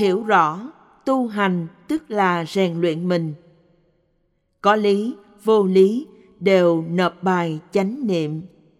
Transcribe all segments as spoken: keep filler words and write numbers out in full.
hiểu rõ tu hành tức là rèn luyện mình. Có lý, vô lý đều nộp bài chánh niệm.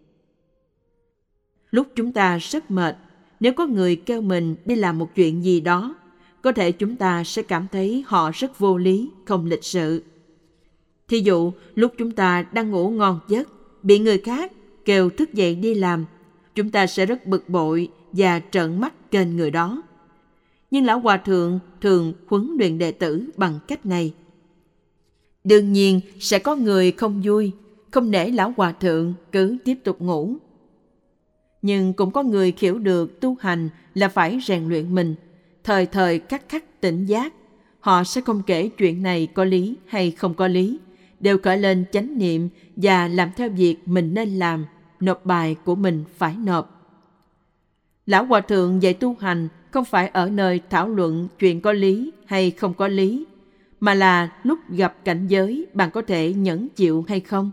Lúc chúng ta rất mệt, nếu có người kêu mình đi làm một chuyện gì đó, có thể chúng ta sẽ cảm thấy họ rất vô lý, không lịch sự. Thí dụ, lúc chúng ta đang ngủ ngon giấc, bị người khác kêu thức dậy đi làm, chúng ta sẽ rất bực bội và trợn mắt kênh người đó. Nhưng Lão Hòa Thượng thường huấn luyện đệ tử bằng cách này. Đương nhiên sẽ có người không vui, không nể Lão Hòa Thượng cứ tiếp tục ngủ. Nhưng cũng có người hiểu được tu hành là phải rèn luyện mình, thời thời khắc khắc tỉnh giác. Họ sẽ không kể chuyện này có lý hay không có lý, đều khởi lên chánh niệm và làm theo việc mình nên làm, nộp bài của mình phải nộp. Lão Hòa Thượng dạy tu hành không phải ở nơi thảo luận chuyện có lý hay không có lý, mà là lúc gặp cảnh giới bạn có thể nhẫn chịu hay không.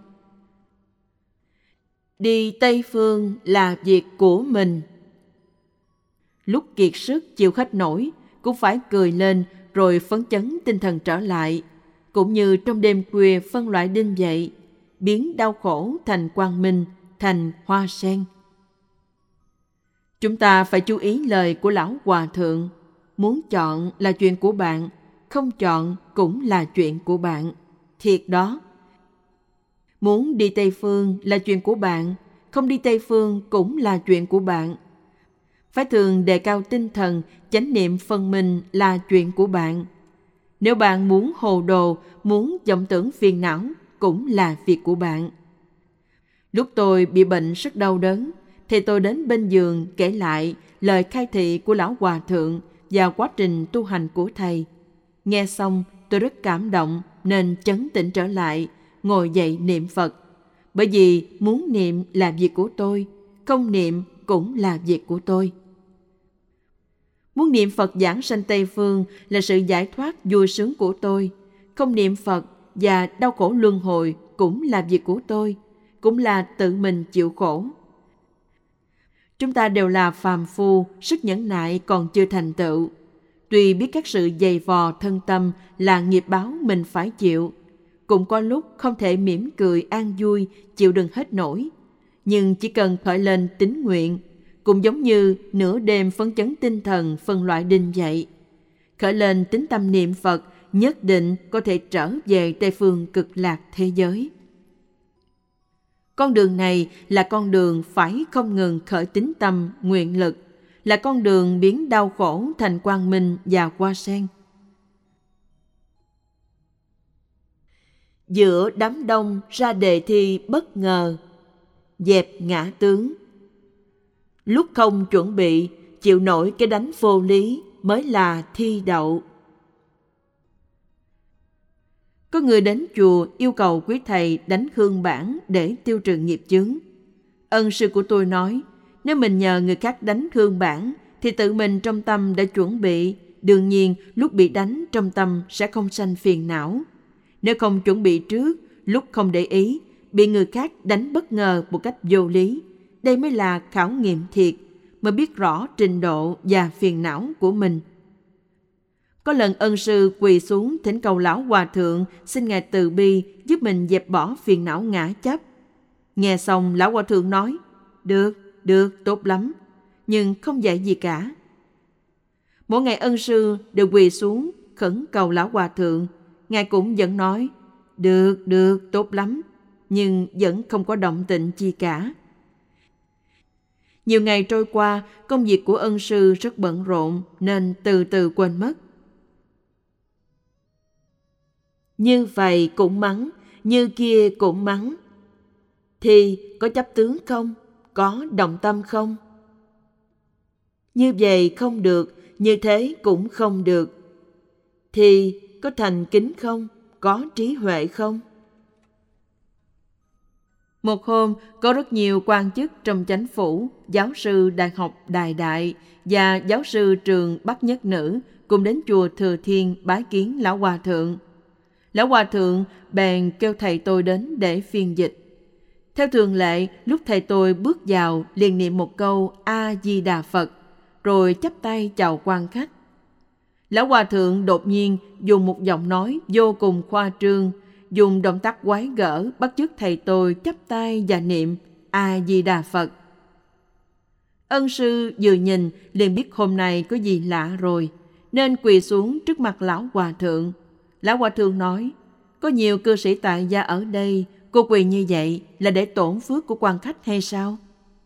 Đi Tây Phương là việc của mình. Lúc kiệt sức chịu hết nổi, cũng phải cười lên rồi phấn chấn tinh thần trở lại, cũng như trong đêm khuya phân loại đinh vậy, biến đau khổ thành quang minh, thành hoa sen. Chúng ta phải chú ý lời của Lão Hòa Thượng. Muốn chọn là chuyện của bạn, không chọn cũng là chuyện của bạn. Thiệt đó. Muốn đi Tây Phương là chuyện của bạn, không đi Tây Phương cũng là chuyện của bạn. Phải thường đề cao tinh thần, chánh niệm phân minh là chuyện của bạn. Nếu bạn muốn hồ đồ, muốn vọng tưởng phiền não, cũng là việc của bạn. Lúc tôi bị bệnh rất đau đớn, thì tôi đến bên giường kể lại lời khai thị của Lão Hòa Thượng và quá trình tu hành của Thầy. Nghe xong tôi rất cảm động nên chấn tĩnh trở lại, ngồi dậy niệm Phật. Bởi vì muốn niệm là việc của tôi, không niệm cũng là việc của tôi. Muốn niệm Phật giảng sanh Tây Phương là sự giải thoát vui sướng của tôi. Không niệm Phật và đau khổ luân hồi cũng là việc của tôi, cũng là tự mình chịu khổ. Chúng ta đều là phàm phu, sức nhẫn nại còn chưa thành tựu. Tuy biết các sự dày vò thân tâm là nghiệp báo mình phải chịu, cũng có lúc không thể mỉm cười an vui, chịu đựng hết nổi. Nhưng chỉ cần khởi lên tín nguyện, cũng giống như nửa đêm phấn chấn tinh thần phân loại đinh vậy. Khởi lên tín tâm niệm Phật, nhất định có thể trở về Tây Phương cực lạc thế giới. Con đường này là con đường phải không ngừng khởi tín tâm, nguyện lực, là con đường biến đau khổ thành quang minh và hoa sen. Giữa đám đông ra đề thi bất ngờ, dẹp ngã tướng. Lúc không chuẩn bị, chịu nổi cái đánh vô lý mới là thi đậu. Có người đến chùa yêu cầu quý thầy đánh hương bản để tiêu trừ nghiệp chướng. Ân sư của tôi nói, nếu mình nhờ người khác đánh hương bản thì tự mình trong tâm đã chuẩn bị, đương nhiên lúc bị đánh trong tâm sẽ không sanh phiền não. Nếu không chuẩn bị trước, lúc không để ý, bị người khác đánh bất ngờ một cách vô lý, đây mới là khảo nghiệm thiệt, mới biết rõ trình độ và phiền não của mình. Có lần ân sư quỳ xuống thỉnh cầu Lão Hòa Thượng xin Ngài từ bi giúp mình dẹp bỏ phiền não ngã chấp. Nghe xong Lão Hòa Thượng nói, được, được, tốt lắm, nhưng không dạy gì cả. Mỗi ngày ân sư đều quỳ xuống khẩn cầu Lão Hòa Thượng, Ngài cũng vẫn nói, được, được, tốt lắm, nhưng vẫn không có động tĩnh chi cả. Nhiều ngày trôi qua, công việc của ân sư rất bận rộn nên từ từ quên mất. Như vậy cũng mắng, như kia cũng mắng. Thì có chấp tướng không? Có động tâm không? Như vậy không được, như thế cũng không được. Thì có thành kính không? Có trí huệ không? Một hôm, có rất nhiều quan chức trong chánh phủ, giáo sư đại học Đài Đại và giáo sư trường Bắc Nhất Nữ cùng đến chùa Thừa Thiên bái kiến Lão Hòa Thượng. Lão Hòa Thượng bèn kêu thầy tôi đến để phiên dịch. Theo thường lệ, lúc thầy tôi bước vào liền niệm một câu A-di-đà Phật, rồi chắp tay chào quan khách. Lão hòa thượng đột nhiên dùng một giọng nói vô cùng khoa trương, dùng động tác quái gở bắt chước thầy tôi chắp tay và niệm A Di Đà Phật. Ân sư vừa nhìn liền biết hôm nay có gì lạ rồi, nên quỳ xuống trước mặt lão hòa thượng. Lão hòa thượng nói, có nhiều cư sĩ tại gia ở đây, cô quỳ như vậy là để tổn phước của quan khách hay sao?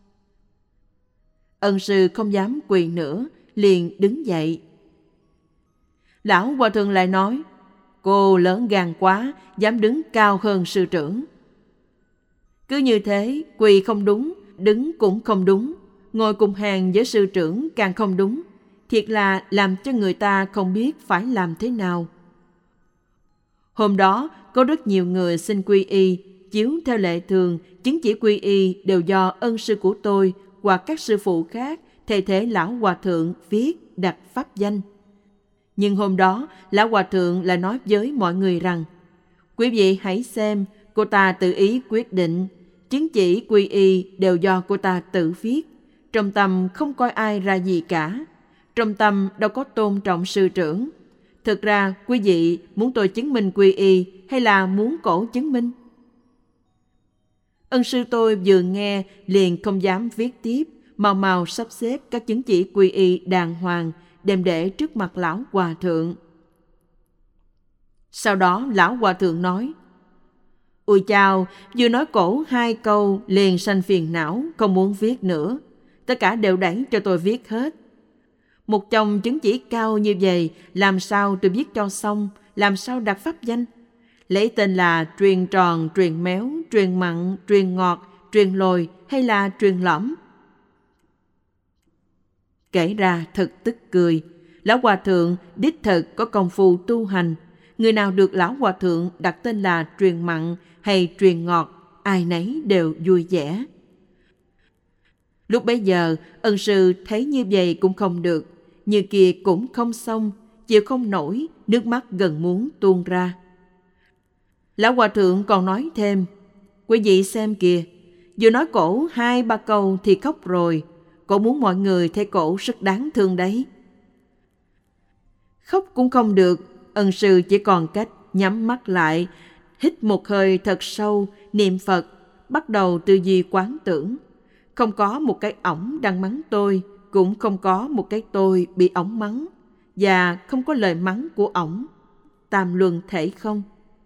Ân sư không dám quỳ nữa, liền đứng dậy. Lão hòa thượng lại nói, cô lớn gan quá, dám đứng cao hơn sư trưởng. Cứ như thế, quỳ không đúng, đứng cũng không đúng, ngồi cùng hàng với sư trưởng càng không đúng. Thiệt là làm cho người ta không biết phải làm thế nào. Hôm đó, có rất nhiều người xin quy y, chiếu theo lệ thường, chứng chỉ quy y đều do ân sư của tôi hoặc các sư phụ khác thầy thế lão hòa thượng viết đặt pháp danh. Nhưng hôm đó, lão hòa thượng lại nói với mọi người rằng, quý vị hãy xem, cô ta tự ý quyết định, chứng chỉ quy y đều do cô ta tự viết, trong tâm không coi ai ra gì cả, trong tâm đâu có tôn trọng sư trưởng. Thực ra quý vị muốn tôi chứng minh quy y hay là muốn cổ chứng minh? Ân sư tôi vừa nghe liền không dám viết tiếp, mau mau sắp xếp các chứng chỉ quy y đàng hoàng, đem để trước mặt lão hòa thượng. Sau đó lão hòa thượng nói, ôi chao, vừa nói cổ hai câu liền sanh phiền não, không muốn viết nữa. Tất cả đều đẩy cho tôi viết hết. Một chồng chứng chỉ cao như vậy, làm sao tôi viết cho xong, làm sao đặt pháp danh? Lấy tên là truyền tròn, truyền méo, truyền mặn, truyền ngọt, truyền lồi hay là truyền lõm? Kể ra thật tức cười. Lão hòa thượng đích thực có công phu tu hành. Người nào được lão hòa thượng đặt tên là truyền mặn hay truyền ngọt, ai nấy đều vui vẻ. Lúc bấy giờ, ân sư thấy như vậy cũng không được, như kia cũng không xong, chịu không nổi, nước mắt gần muốn tuôn ra. Lão hòa thượng còn nói thêm, quý vị xem kìa, vừa nói cổ hai ba câu thì khóc rồi, cổ muốn mọi người thấy cổ rất đáng thương đấy. Khóc cũng không được, ân sư chỉ còn cách nhắm mắt lại, hít một hơi thật sâu, niệm Phật, bắt đầu tư duy quán tưởng. Không có một cái ổng đang mắng tôi, cũng không có một cái tôi bị ổng mắng, và không có lời mắng của ổng. Tam luân thể không.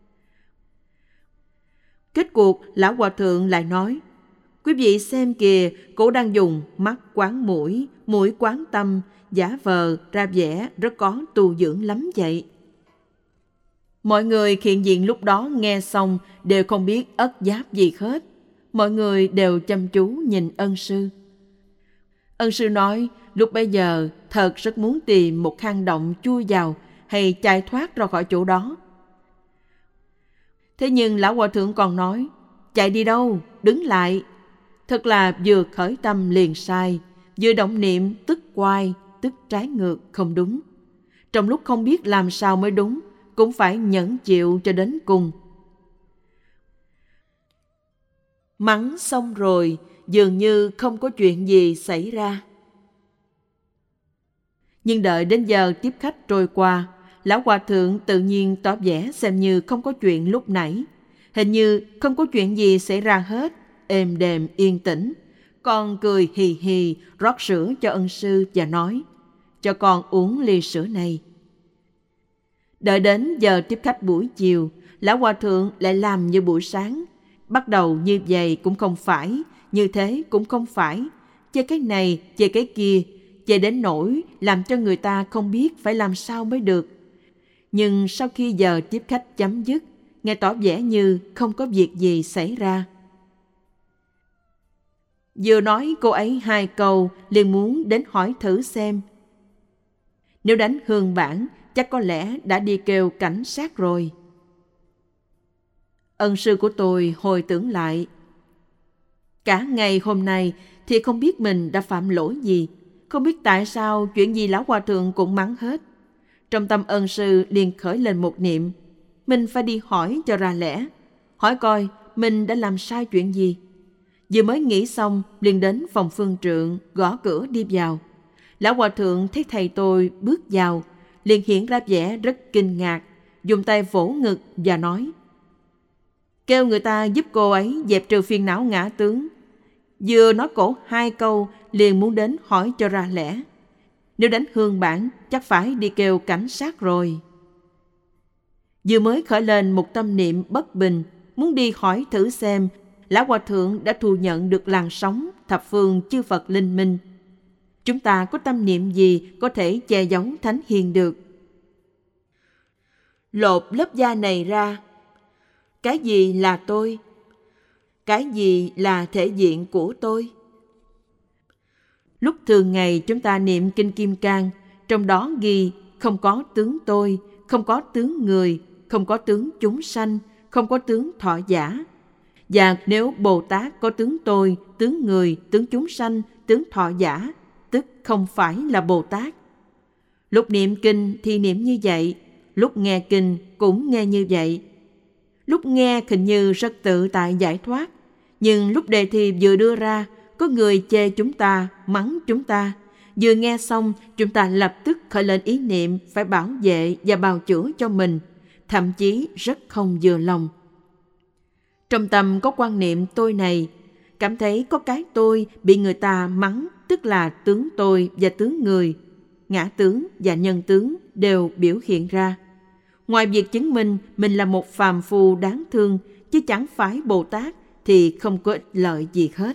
Kết cuộc, lão hòa thượng lại nói, quý vị xem kìa, cổ đang dùng mắt quán mũi, mũi quán tâm, giả vờ ra vẻ rất có tu dưỡng lắm vậy. Mọi người hiện diện lúc đó nghe xong đều không biết ất giáp gì hết. Mọi người đều chăm chú nhìn ân sư. Ân sư nói, lúc bấy giờ thật rất muốn tìm một hang động chui vào hay chạy thoát ra khỏi chỗ đó. Thế nhưng lão hòa thượng còn nói, chạy đi đâu, đứng lại. Thật là vừa khởi tâm liền sai, vừa động niệm tức quay, tức trái ngược không đúng. Trong lúc không biết làm sao mới đúng, cũng phải nhẫn chịu cho đến cùng. Mắng xong rồi, dường như không có chuyện gì xảy ra. Nhưng đợi đến giờ tiếp khách trôi qua, lão hòa thượng tự nhiên tỏ vẻ xem như không có chuyện lúc nãy. Hình như không có chuyện gì xảy ra hết, êm đềm yên tĩnh. Con cười hì hì rót sữa cho ân sư và nói, cho con uống ly sữa này. Đợi đến giờ tiếp khách buổi chiều, lão hòa thượng lại làm như buổi sáng. Bắt đầu như vậy cũng không phải, như thế cũng không phải. Chơi cái này, chơi cái kia, chơi đến nỗi làm cho người ta không biết phải làm sao mới được. Nhưng sau khi giờ tiếp khách chấm dứt, nghe tỏ vẻ như không có việc gì xảy ra. Vừa nói cô ấy hai câu, liền muốn đến hỏi thử xem. Nếu đánh hương bản, chắc có lẽ đã đi kêu cảnh sát rồi. Ân sư của tôi hồi tưởng lại. Cả ngày hôm nay thì không biết mình đã phạm lỗi gì, không biết tại sao chuyện gì lão hòa thượng cũng mắng hết. Trong tâm ân sư liền khởi lên một niệm, mình phải đi hỏi cho ra lẽ, hỏi coi mình đã làm sai chuyện gì. Vừa mới nghĩ xong, liền đến phòng phương trượng, gõ cửa đi vào. Lão hòa thượng thấy thầy tôi bước vào, liền hiện ra vẻ rất kinh ngạc, dùng tay vỗ ngực và nói: kêu người ta giúp cô ấy dẹp trừ phiền não ngã tướng. Vừa nói cổ hai câu liền muốn đến hỏi cho ra lẽ. Nếu đánh hương bản chắc phải đi kêu cảnh sát rồi. Vừa mới khởi lên một tâm niệm bất bình, muốn đi hỏi thử xem Lão Hòa Thượng đã thu nhận được làn sóng thập phương chư Phật linh minh. Chúng ta có tâm niệm gì có thể che giấu Thánh Hiền được? Lột lớp da này ra, cái gì là tôi? Cái gì là thể diện của tôi? Lúc thường ngày chúng ta niệm Kinh Kim Cang, trong đó ghi không có tướng tôi, không có tướng người, không có tướng chúng sanh, không có tướng thọ giả. Và nếu Bồ Tát có tướng tôi, tướng người, tướng chúng sanh, tướng thọ giả, tức không phải là Bồ Tát. Lúc niệm kinh thì niệm như vậy, lúc nghe kinh cũng nghe như vậy. Lúc nghe hình như rất tự tại giải thoát, nhưng lúc đề thi vừa đưa ra, có người chê chúng ta, mắng chúng ta. Vừa nghe xong, chúng ta lập tức khởi lên ý niệm phải bảo vệ và bào chữa cho mình, thậm chí rất không vừa lòng. Trong tâm có quan niệm tôi này, cảm thấy có cái tôi bị người ta mắng, tức là tướng tôi và tướng người, ngã tướng và nhân tướng đều biểu hiện ra. Ngoài việc chứng minh mình là một phàm phu đáng thương, chứ chẳng phải Bồ Tát, thì không có ích lợi gì hết.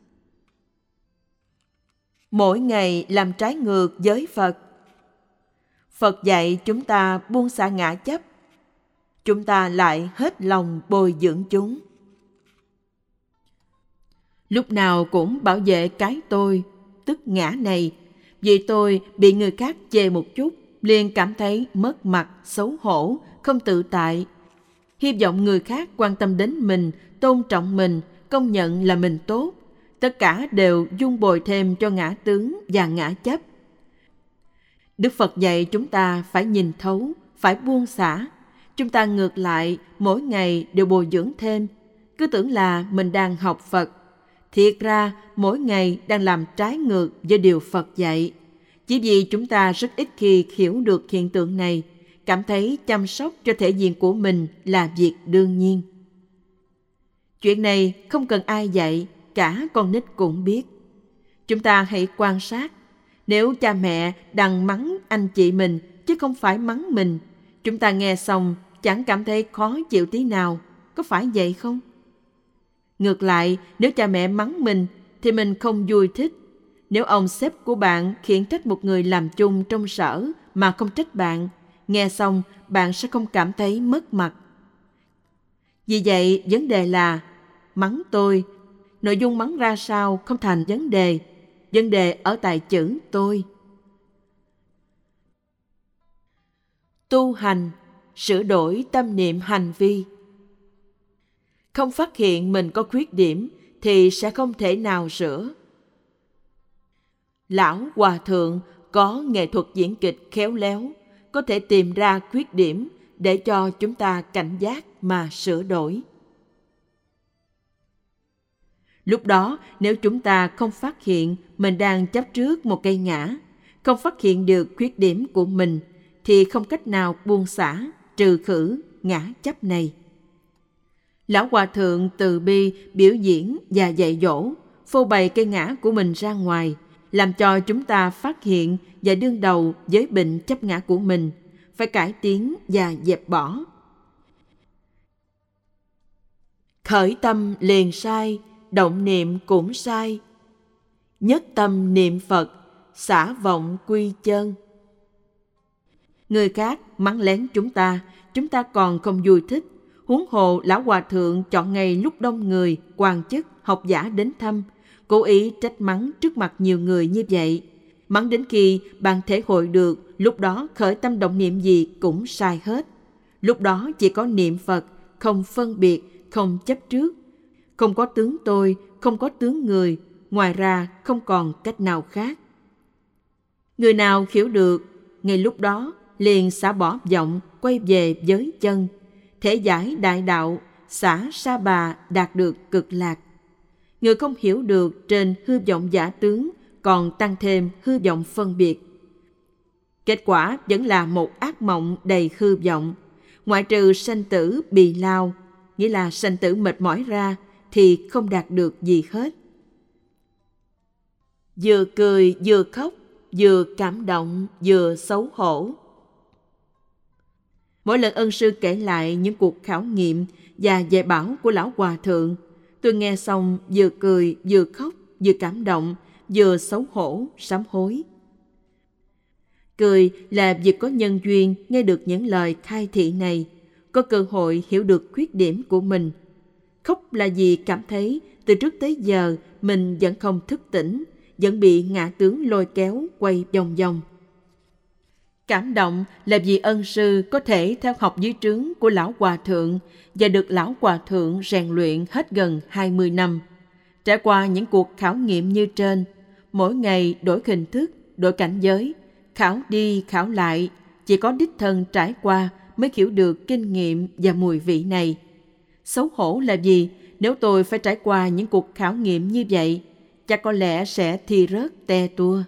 Mỗi ngày làm trái ngược với Phật. Phật dạy chúng ta buông xả ngã chấp, chúng ta lại hết lòng bồi dưỡng chúng. Lúc nào cũng bảo vệ cái tôi, tức ngã này. Vì tôi bị người khác chê một chút, liền cảm thấy mất mặt, xấu hổ, không tự tại. Hy vọng người khác quan tâm đến mình, tôn trọng mình, công nhận là mình tốt. Tất cả đều dung bồi thêm cho ngã tướng và ngã chấp. Đức Phật dạy chúng ta phải nhìn thấu, phải buông xả. Chúng ta ngược lại, mỗi ngày đều bồi dưỡng thêm. Cứ tưởng là mình đang học Phật. Thiệt ra, mỗi ngày đang làm trái ngược với điều Phật dạy. Chỉ vì chúng ta rất ít khi hiểu được hiện tượng này, cảm thấy chăm sóc cho thể diện của mình là việc đương nhiên. Chuyện này không cần ai dạy, cả con nít cũng biết. Chúng ta hãy quan sát. Nếu cha mẹ đang mắng anh chị mình, chứ không phải mắng mình, chúng ta nghe xong chẳng cảm thấy khó chịu tí nào, có phải vậy không? Ngược lại, nếu cha mẹ mắng mình, thì mình không vui thích. Nếu ông sếp của bạn khiển trách một người làm chung trong sở mà không trách bạn, nghe xong bạn sẽ không cảm thấy mất mặt. Vì vậy, vấn đề là mắng tôi. Nội dung mắng ra sao không thành vấn đề. Vấn đề ở tại chữ tôi. Tu hành, sửa đổi tâm niệm hành vi. Không phát hiện mình có khuyết điểm thì sẽ không thể nào sửa. Lão Hòa Thượng có nghệ thuật diễn kịch khéo léo, có thể tìm ra khuyết điểm để cho chúng ta cảnh giác mà sửa đổi. Lúc đó, nếu chúng ta không phát hiện mình đang chấp trước một cây ngã, không phát hiện được khuyết điểm của mình, thì không cách nào buông xả, trừ khử ngã chấp này. Lão Hòa Thượng từ bi biểu diễn và dạy dỗ, phô bày cây ngã của mình ra ngoài, làm cho chúng ta phát hiện và đương đầu với bệnh chấp ngã của mình, phải cải tiến và dẹp bỏ. Khởi tâm liền sai, động niệm cũng sai. Nhất tâm niệm Phật, xả vọng quy chân. Người khác mắng lén chúng ta, chúng ta còn không vui thích. Huống hồ Lão Hòa Thượng chọn ngày lúc đông người, quan chức, học giả đến thăm, cố ý trách mắng trước mặt nhiều người như vậy. Mắng đến khi bạn thể hội được, lúc đó khởi tâm động niệm gì cũng sai hết. Lúc đó chỉ có niệm Phật, không phân biệt, không chấp trước. Không có tướng tôi, không có tướng người, ngoài ra không còn cách nào khác. Người nào hiểu được, ngay lúc đó liền xả bỏ vọng, quay về với chân. Thể giải đại đạo, xả sa bà đạt được cực lạc. Người không hiểu được trên hư vọng giả tướng, còn tăng thêm hư vọng phân biệt. Kết quả vẫn là một ác mộng đầy hư vọng. Ngoại trừ sanh tử bì lao, nghĩa là sanh tử mệt mỏi ra, thì không đạt được gì hết. Vừa cười vừa khóc, vừa cảm động vừa xấu hổ. Mỗi lần ân sư kể lại những cuộc khảo nghiệm và dạy bảo của lão hòa thượng, tôi nghe xong vừa cười vừa khóc, vừa cảm động, vừa xấu hổ, sám hối. Cười là việc có nhân duyên nghe được những lời khai thị này, có cơ hội hiểu được khuyết điểm của mình. Khóc là vì cảm thấy từ trước tới giờ mình vẫn không thức tỉnh, vẫn bị ngã tướng lôi kéo quay vòng vòng. Cảm động là vì ân sư có thể theo học dưới trướng của lão hòa thượng và được lão hòa thượng rèn luyện hết gần hai mươi năm. Trải qua những cuộc khảo nghiệm như trên, mỗi ngày đổi hình thức, đổi cảnh giới, khảo đi khảo lại, chỉ có đích thân trải qua mới hiểu được kinh nghiệm và mùi vị này. Xấu hổ là vì nếu tôi phải trải qua những cuộc khảo nghiệm như vậy, chắc có lẽ sẽ thi rớt te tua.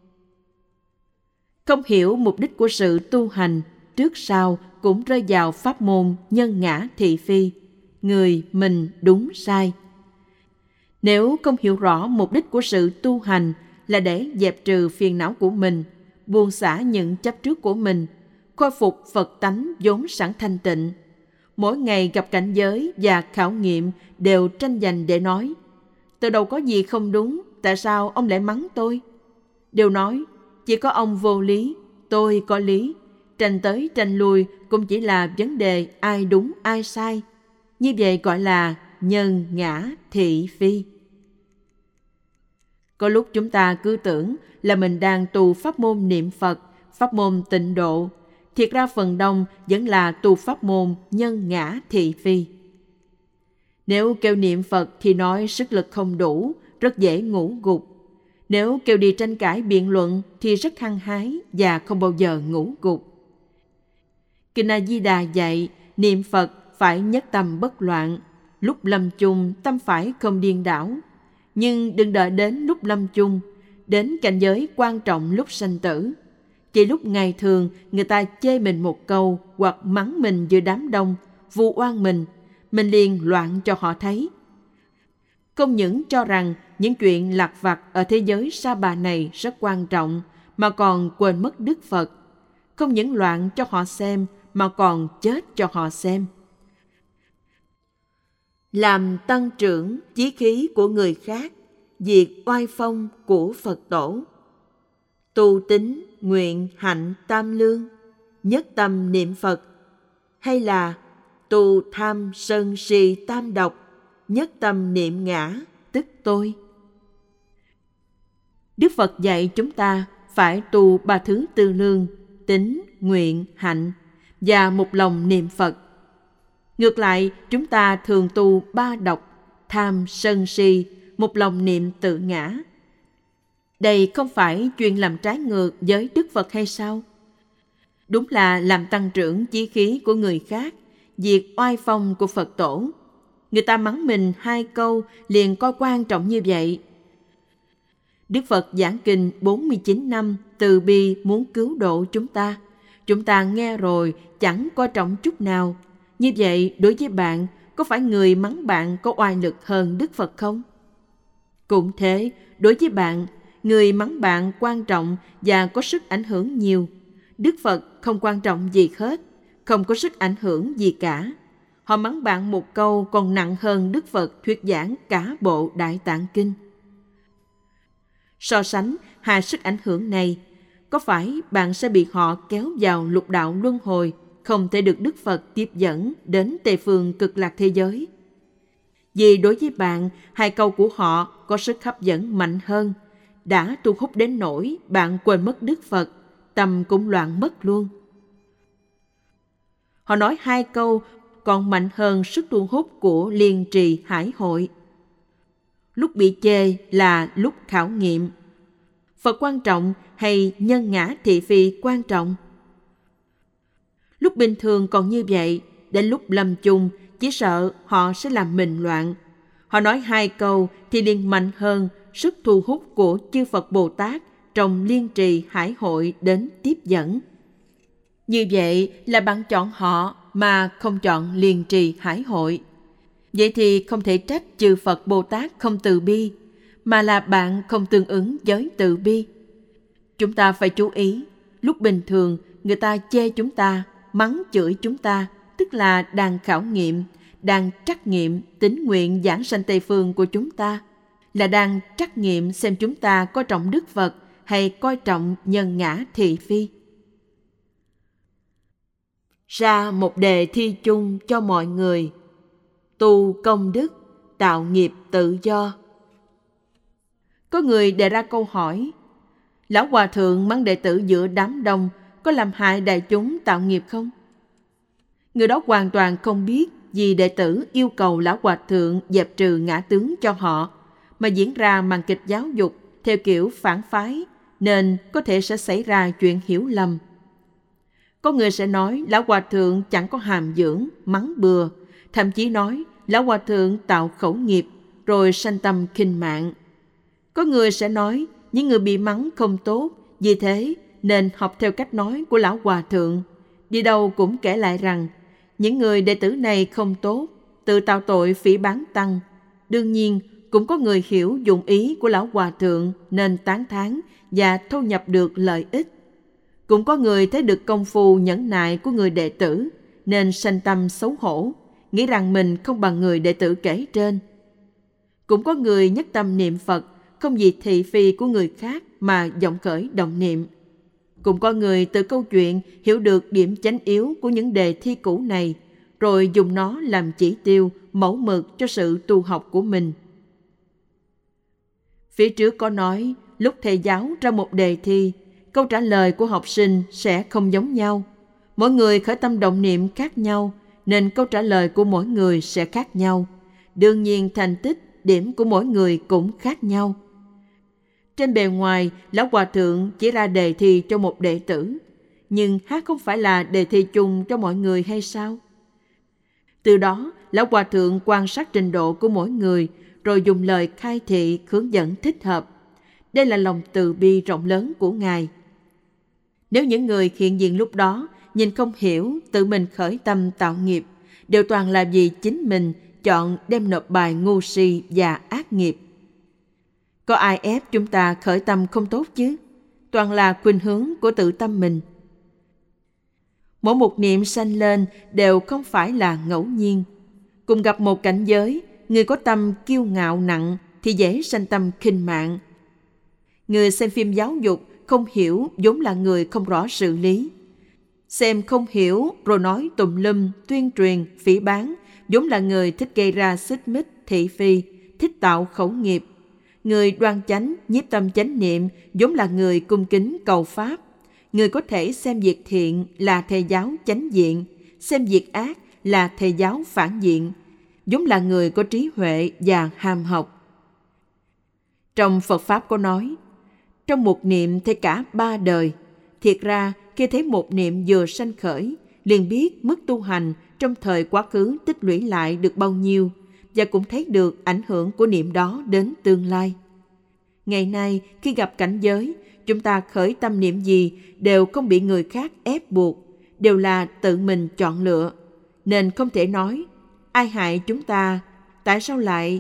Không hiểu mục đích của sự tu hành, trước sau cũng rơi vào pháp môn nhân ngã thị phi, người mình đúng sai. Nếu không hiểu rõ mục đích của sự tu hành là để dẹp trừ phiền não của mình, buông xả những chấp trước của mình, khôi phục Phật tánh vốn sẵn thanh tịnh, mỗi ngày gặp cảnh giới và khảo nghiệm đều tranh giành để nói: từ đâu có gì không đúng, tại sao ông lại mắng tôi? Đều nói chỉ có ông vô lý, tôi có lý, tranh tới tranh lui cũng chỉ là vấn đề ai đúng ai sai. Như vậy gọi là nhân ngã thị phi. Có lúc chúng ta cứ tưởng là mình đang tu pháp môn niệm Phật, pháp môn tịnh độ, thiệt ra phần đông vẫn là tu pháp môn nhân ngã thị phi. Nếu kêu niệm Phật thì nói sức lực không đủ, rất dễ ngủ gục. Nếu kêu đi tranh cãi biện luận thì rất hăng hái và không bao giờ ngủ gục. Kinh A Di Đà dạy niệm Phật phải nhất tâm bất loạn, lúc lâm chung tâm phải không điên đảo. Nhưng đừng đợi đến lúc lâm chung, đến cảnh giới quan trọng lúc sanh tử. Chỉ lúc ngày thường người ta chê mình một câu hoặc mắng mình giữa đám đông, vu oan mình, mình liền loạn cho họ thấy. Không những cho rằng những chuyện lặt vặt ở thế giới sa bà này rất quan trọng, mà còn quên mất Đức Phật. Không những loạn cho họ xem, mà còn chết cho họ xem. Làm tăng trưởng chí khí của người khác, diệt oai phong của Phật tổ. Tu tín, nguyện, hạnh, tam lương, nhất tâm niệm Phật. Hay là tu tham, sân, si, tam độc, nhất tâm niệm ngã, tức tôi. Đức Phật dạy chúng ta phải tu ba thứ tư lương, tín, nguyện, hạnh và một lòng niệm Phật. Ngược lại, chúng ta thường tu ba độc, tham, sân, si, một lòng niệm tự ngã. Đây không phải chuyện làm trái ngược với Đức Phật hay sao? Đúng là làm tăng trưởng chí khí của người khác, diệt oai phong của Phật tổ. Người ta mắng mình hai câu liền coi quan trọng như vậy. Đức Phật giảng kinh bốn mươi chín năm từ bi muốn cứu độ chúng ta. Chúng ta nghe rồi chẳng coi trọng chút nào. Như vậy đối với bạn, có phải người mắng bạn có oai lực hơn Đức Phật không? Cũng thế, đối với bạn, người mắng bạn quan trọng và có sức ảnh hưởng nhiều. Đức Phật không quan trọng gì hết, không có sức ảnh hưởng gì cả. Họ mắng bạn một câu còn nặng hơn Đức Phật thuyết giảng cả bộ Đại Tạng Kinh. So sánh hai sức ảnh hưởng này, có phải bạn sẽ bị họ kéo vào lục đạo luân hồi, không thể được Đức Phật tiếp dẫn đến Tây phương cực lạc thế giới? Vì đối với bạn, hai câu của họ có sức hấp dẫn mạnh hơn, đã thu hút đến nỗi bạn quên mất Đức Phật, tâm cũng loạn mất luôn. Họ nói hai câu còn mạnh hơn sức thu hút của Liên Trì Hải Hội. Lúc bị chê là lúc khảo nghiệm. Phật quan trọng hay nhân ngã thị phi quan trọng? Lúc bình thường còn như vậy, đến lúc lâm chung chỉ sợ họ sẽ làm mình loạn. Họ nói hai câu thì liền mạnh hơn sức thu hút của chư Phật Bồ Tát trong liên trì hải hội đến tiếp dẫn. Như vậy là bạn chọn họ mà không chọn liên trì hải hội. Vậy thì không thể trách chư Phật Bồ Tát không từ bi, mà là bạn không tương ứng với từ bi. Chúng ta phải chú ý, lúc bình thường người ta chê chúng ta, mắng chửi chúng ta, tức là đang khảo nghiệm, đang trắc nghiệm tín nguyện giảng sanh Tây Phương của chúng ta, là đang trắc nghiệm xem chúng ta có trọng Đức Phật hay coi trọng nhân ngã thị phi. Ra một đề thi chung cho mọi người: tu công đức, tạo nghiệp tự do. Có người đề ra câu hỏi: Lão Hòa Thượng mắng đệ tử giữa đám đông có làm hại đại chúng tạo nghiệp không? Người đó hoàn toàn không biết vì đệ tử yêu cầu Lão Hòa Thượng dẹp trừ ngã tướng cho họ, mà diễn ra màn kịch giáo dục theo kiểu phản phái, nên có thể sẽ xảy ra chuyện hiểu lầm. Có người sẽ nói Lão Hòa Thượng chẳng có hàm dưỡng, mắng bừa, thậm chí nói Lão Hòa Thượng tạo khẩu nghiệp, rồi sanh tâm khinh mạng. Có người sẽ nói những người bị mắng không tốt, vì thế nên học theo cách nói của Lão Hòa Thượng. Đi đâu cũng kể lại rằng những người đệ tử này không tốt, tự tạo tội phỉ báng tăng. Đương nhiên, cũng có người hiểu dụng ý của Lão Hòa Thượng nên tán thán và thu nhập được lợi ích. Cũng có người thấy được công phu nhẫn nại của người đệ tử nên sanh tâm xấu hổ, nghĩ rằng mình không bằng người đệ tử kể trên. Cũng có người nhất tâm niệm Phật, không vì thị phi của người khác mà vọng khởi động niệm. Cũng có người từ câu chuyện hiểu được điểm chánh yếu của những đề thi cũ này, rồi dùng nó làm chỉ tiêu, mẫu mực cho sự tu học của mình. Phía trước có nói, lúc thầy giáo ra một đề thi, câu trả lời của học sinh sẽ không giống nhau. Mỗi người khởi tâm động niệm khác nhau, nên câu trả lời của mỗi người sẽ khác nhau. Đương nhiên thành tích, điểm của mỗi người cũng khác nhau. Trên bề ngoài, Lão Hòa Thượng chỉ ra đề thi cho một đệ tử, nhưng há không phải là đề thi chung cho mọi người hay sao? Từ đó, Lão Hòa Thượng quan sát trình độ của mỗi người, rồi dùng lời khai thị hướng dẫn thích hợp. Đây là lòng từ bi rộng lớn của Ngài. Nếu những người hiện diện lúc đó nhìn không hiểu, tự mình khởi tâm tạo nghiệp, đều toàn là vì chính mình chọn đem nộp bài ngu si và ác nghiệp. Có ai ép chúng ta khởi tâm không tốt chứ? Toàn là khuynh hướng của tự tâm mình. Mỗi một niệm sanh lên đều không phải là ngẫu nhiên. Cùng gặp một cảnh giới, người có tâm kiêu ngạo nặng thì dễ sanh tâm khinh mạng. Người xem phim giáo dục không hiểu vốn là người không rõ sự lý. Xem không hiểu rồi nói tùm lum, tuyên truyền, phỉ báng vốn là người thích gây ra xích mích, thị phi, thích tạo khẩu nghiệp. Người đoan chánh, nhiếp tâm chánh niệm vốn là người cung kính cầu pháp. Người có thể xem việc thiện là thầy giáo chánh diện, xem việc ác là thầy giáo phản diện, vốn là người có trí huệ và ham học. Trong Phật Pháp có nói, trong một niệm thấy cả ba đời. Thiệt ra, khi thấy một niệm vừa sanh khởi, liền biết mức tu hành trong thời quá khứ tích lũy lại được bao nhiêu, và cũng thấy được ảnh hưởng của niệm đó đến tương lai. Ngày nay, khi gặp cảnh giới, chúng ta khởi tâm niệm gì đều không bị người khác ép buộc, đều là tự mình chọn lựa. Nên không thể nói, ai hại chúng ta, tại sao lại...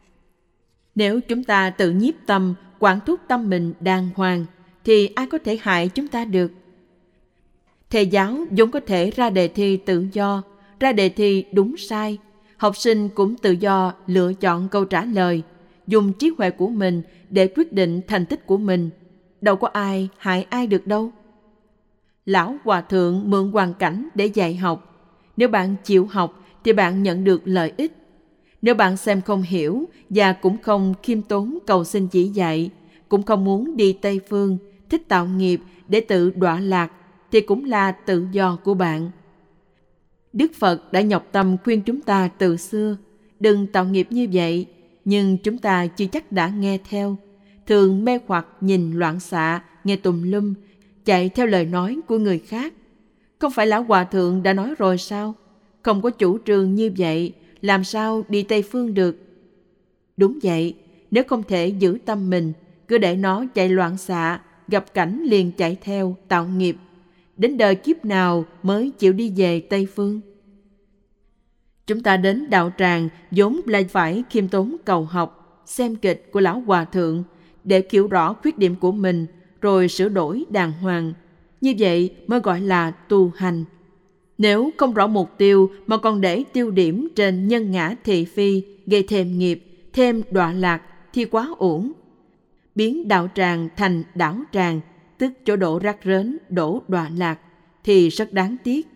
Nếu chúng ta tự nhiếp tâm, quản thúc tâm mình đàng hoàng, thì ai có thể hại chúng ta được? Thầy giáo vốn có thể ra đề thi tự do, ra đề thi đúng sai. Học sinh cũng tự do lựa chọn câu trả lời, dùng trí huệ của mình để quyết định thành tích của mình. Đâu có ai hại ai được đâu. Lão Hòa Thượng mượn hoàn cảnh để dạy học. Nếu bạn chịu học thì bạn nhận được lợi ích. Nếu bạn xem không hiểu và cũng không khiêm tốn cầu xin chỉ dạy, cũng không muốn đi Tây Phương, thích tạo nghiệp để tự đọa lạc, thì cũng là tự do của bạn. Đức Phật đã nhọc tâm khuyên chúng ta từ xưa, đừng tạo nghiệp như vậy, nhưng chúng ta chưa chắc đã nghe theo. Thường mê hoặc nhìn loạn xạ, nghe tùm lum, chạy theo lời nói của người khác. Không phải Lão Hòa Thượng đã nói rồi sao? Không có chủ trương như vậy, làm sao đi Tây Phương được? Đúng vậy, nếu không thể giữ tâm mình, cứ để nó chạy loạn xạ, gặp cảnh liền chạy theo, tạo nghiệp. Đến đời kiếp nào mới chịu đi về Tây Phương? Chúng ta đến đạo tràng vốn là phải khiêm tốn cầu học, xem kịch của Lão Hòa Thượng để hiểu rõ khuyết điểm của mình, rồi sửa đổi đàng hoàng. Như vậy mới gọi là tu hành. Nếu không rõ mục tiêu mà còn để tiêu điểm trên nhân ngã thị phi, gây thêm nghiệp, thêm đọa lạc thì quá uổng. Biến đạo tràng thành đảo tràng, tức chỗ đổ rác rến, đổ đọa lạc, thì rất đáng tiếc.